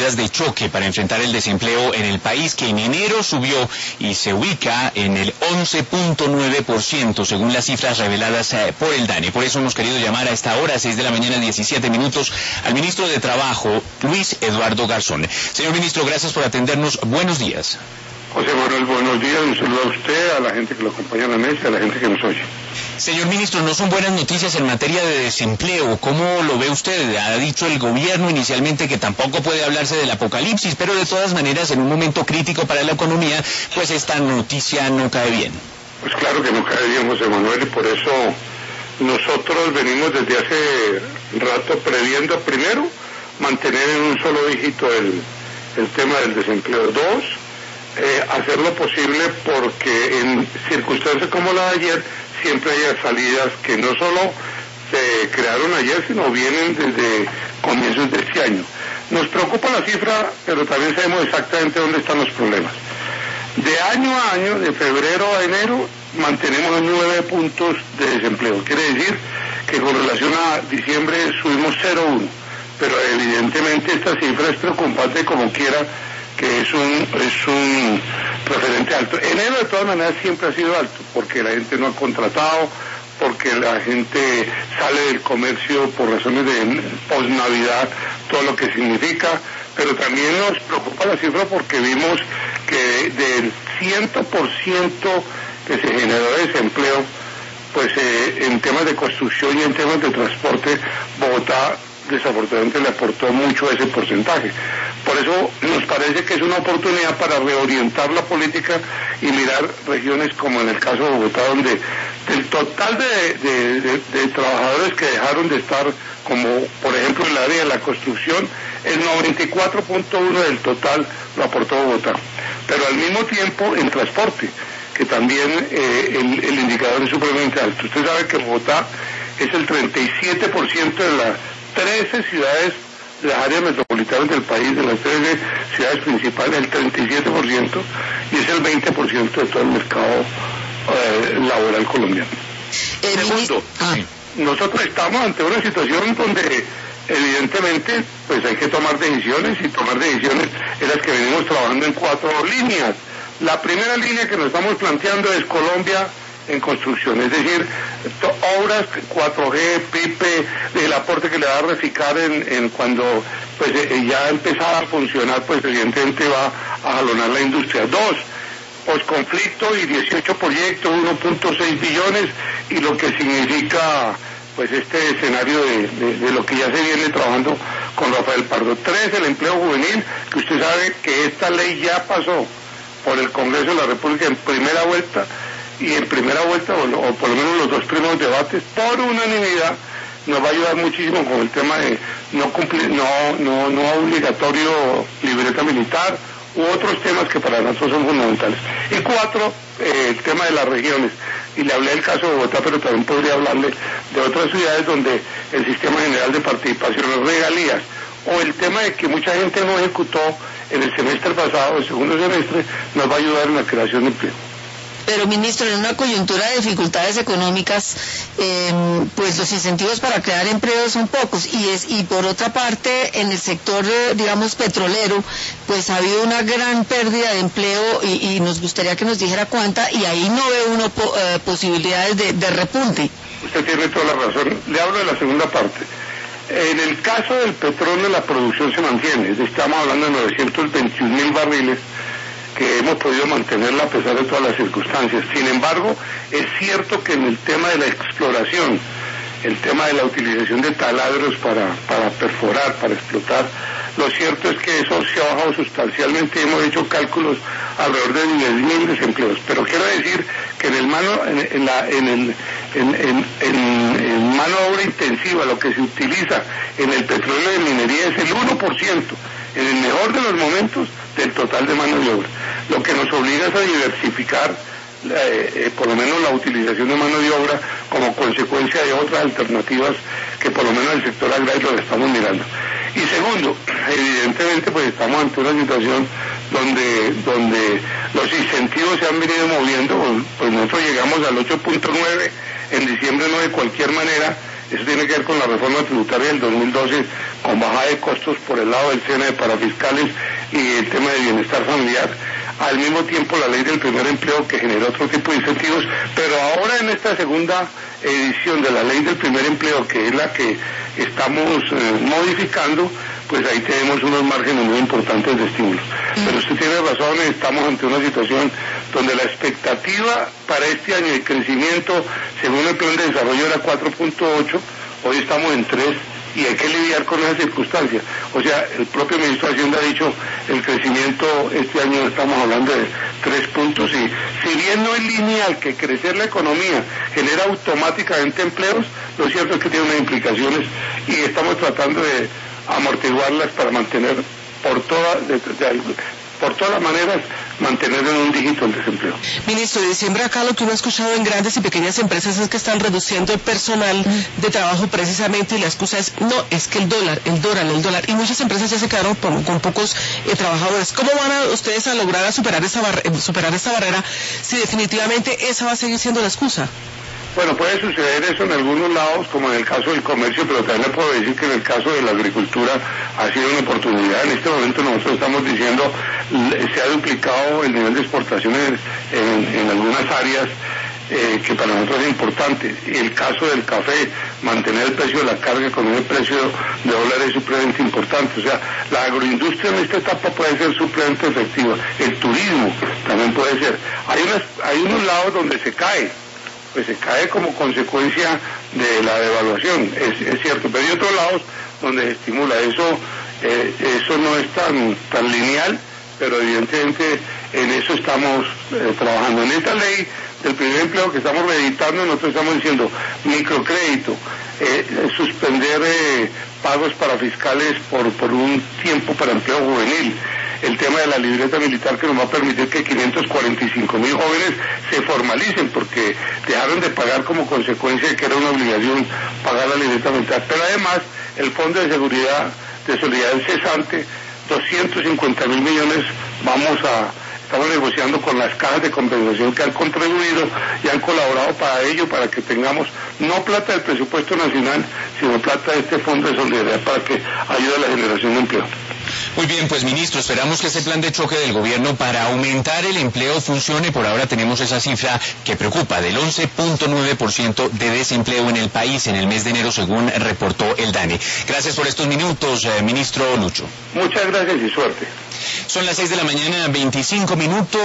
medidas de choque para enfrentar el desempleo en el país, que en enero subió y se ubica en el 11.9%, según las cifras reveladas por el DANE. Por eso hemos querido llamar a esta hora, 6 de la mañana, 17 minutos, al ministro de Trabajo, Luis Eduardo Garzón. Señor ministro, gracias por atendernos. Buenos días. José Manuel, buenos días. Un saludo a usted, a la gente que lo acompaña en la mesa y a la gente que nos oye. Señor ministro, no son buenas noticias en materia de desempleo. ¿Cómo lo ve usted? Ha dicho el gobierno inicialmente que tampoco puede hablarse del apocalipsis, pero de todas maneras, en un momento crítico para la economía, pues esta noticia no cae bien. Pues claro que no cae bien, José Manuel, y por eso nosotros venimos desde hace rato previendo, primero, mantener en un solo dígito el tema del desempleo. Dos, hacer lo posible porque en circunstancias como la de ayer siempre haya salidas que no solo se crearon ayer, sino vienen desde comienzos de este año. Nos preocupa la cifra, pero también sabemos exactamente dónde están los problemas. De año a año, de febrero a enero, mantenemos 9 puntos de desempleo. Quiere decir que con relación a diciembre subimos 0,1, pero evidentemente esta cifra es preocupante como quiera, que es un referente alto. Enero de todas maneras siempre ha sido alto, porque la gente no ha contratado, porque la gente sale del comercio por razones de post-Navidad, todo lo que significa, pero también nos preocupa la cifra porque vimos que del 100% que se generó de desempleo, pues en temas de construcción y en temas de transporte, Bogotá desafortunadamente le aportó mucho ese porcentaje. Por eso nos parece que es una oportunidad para reorientar la política y mirar regiones como en el caso de Bogotá, donde del total de trabajadores que dejaron de estar, como por ejemplo en el área de la construcción, el 94.1 del total lo aportó Bogotá. Pero al mismo tiempo en transporte, que también el indicador es supremamente alto. Usted sabe que Bogotá es el 37% de las 13 ciudades de las áreas metropolitanas del país, de las 13 ciudades principales, el 37%, y es el 20% de todo el mercado laboral colombiano. Segundo, nosotros estamos ante una situación donde evidentemente pues hay que tomar decisiones, y tomar decisiones en las que venimos trabajando en 4 líneas. La primera línea que nos estamos planteando es Colombia en construcción, es decir, obras 4G, PIPE, el aporte que le va a Reficar en cuando pues ya empezaba a funcionar, pues evidentemente va a jalonar la industria. 2, posconflicto y 18 proyectos, 1.6 billones, y lo que significa pues este escenario de lo que ya se viene trabajando con Rafael Pardo. 3, el empleo juvenil, que usted sabe que esta ley ya pasó por el Congreso de la República en primera vuelta, y en primera vuelta, o por lo menos los 2 primeros debates, por unanimidad, nos va a ayudar muchísimo con el tema de no obligatorio libreta militar, u otros temas que para nosotros son fundamentales. Y 4, el tema de las regiones. Y le hablé del caso de Bogotá, pero también podría hablarle de otras ciudades donde el sistema general de participación, las regalías, o el tema de que mucha gente no ejecutó en el semestre pasado, el segundo semestre, nos va a ayudar en la creación de empleo. Pero, ministro, en una coyuntura de dificultades económicas, pues los incentivos para crear empleo son pocos, y por otra parte, en el sector, digamos, petrolero, pues ha habido una gran pérdida de empleo, y nos gustaría que nos dijera cuánta, y ahí no ve uno posibilidades de repunte. Usted tiene toda la razón. Le hablo de la segunda parte. En el caso del petróleo, la producción se mantiene. Estamos hablando de 921.000 barriles, que hemos podido mantenerla a pesar de todas las circunstancias. Sin embargo, es cierto que en el tema de la exploración, el tema de la utilización de taladros para perforar, para explotar, lo cierto es que eso se ha bajado sustancialmente. Hemos hecho cálculos alrededor de 10.000 desempleos. Pero quiero decir que en mano de obra intensiva, lo que se utiliza en el petróleo de minería es el 1%, en el mejor de los momentos, del total de mano de obra. Lo que nos obliga es a diversificar por lo menos la utilización de mano de obra como consecuencia de otras alternativas que por lo menos el sector agrario lo estamos mirando. Y segundo, evidentemente pues estamos ante una situación donde los incentivos se han venido moviendo, pues nosotros llegamos al 8.9 en diciembre, no de cualquier manera. Eso tiene que ver con la reforma tributaria del 2012, con bajada de costos por el lado del SENA de parafiscales y el tema de bienestar familiar. Al mismo tiempo la ley del primer empleo que generó otro tipo de incentivos, pero ahora en esta segunda edición de la ley del primer empleo, que es la que estamos modificando, pues ahí tenemos unos márgenes muy importantes de estímulos. Pero usted tiene razón, estamos ante una situación donde la expectativa para este año de crecimiento, según el plan de desarrollo, era 4.8, hoy estamos en 3, y hay que lidiar con esa circunstancia. O sea, el propio ministro de Hacienda ha dicho, el crecimiento este año estamos hablando de 3 puntos, y si bien no es lineal que crecer la economía genera automáticamente empleos, lo cierto es que tiene unas implicaciones y estamos tratando de amortiguarlas para mantener por todas las maneras, mantener en un dígito el desempleo. Ministro, de diciembre acá lo que uno ha escuchado en grandes y pequeñas empresas es que están reduciendo el personal de trabajo precisamente, y la excusa es, no, es que el dólar, y muchas empresas ya se quedaron con pocos trabajadores. ¿Cómo van ustedes a lograr superar esta barrera si definitivamente esa va a seguir siendo la excusa? Bueno, puede suceder eso en algunos lados, como en el caso del comercio, pero también le puedo decir que en el caso de la agricultura ha sido una oportunidad. En este momento nosotros estamos diciendo, se ha duplicado el nivel de exportaciones en algunas áreas que para nosotros es importante. El caso del café, mantener el precio de la carga con el precio de dólares es supremamente importante. O sea, la agroindustria en esta etapa puede ser supremamente efectiva. El turismo también puede ser. Hay unos lados donde se cae, pues se cae como consecuencia de la devaluación, es cierto, pero hay otros lados donde se estimula. Eso no es tan lineal, pero evidentemente en eso estamos trabajando. En esta ley del primer empleo que estamos reeditando, nosotros estamos diciendo microcrédito, suspender pagos para fiscales por un tiempo para empleo juvenil, el tema de la libreta militar que nos va a permitir que 545,000 jóvenes se formalicen porque dejaron de pagar como consecuencia de que era una obligación pagar la libreta militar. Pero además el Fondo de Seguridad de Solidaridad Cesante, 250,000 millones, estamos negociando con las cajas de compensación que han contribuido y han colaborado para ello, para que tengamos no plata del presupuesto nacional, sino plata de este Fondo de Solidaridad para que ayude a la generación de empleo. Muy bien, pues ministro, esperamos que ese plan de choque del gobierno para aumentar el empleo funcione. Por ahora tenemos esa cifra que preocupa, del 11.9% de desempleo en el país en el mes de enero, según reportó el DANE. Gracias por estos minutos, ministro Lucho. Muchas gracias y suerte. Son las 6 de la mañana, 25 minutos.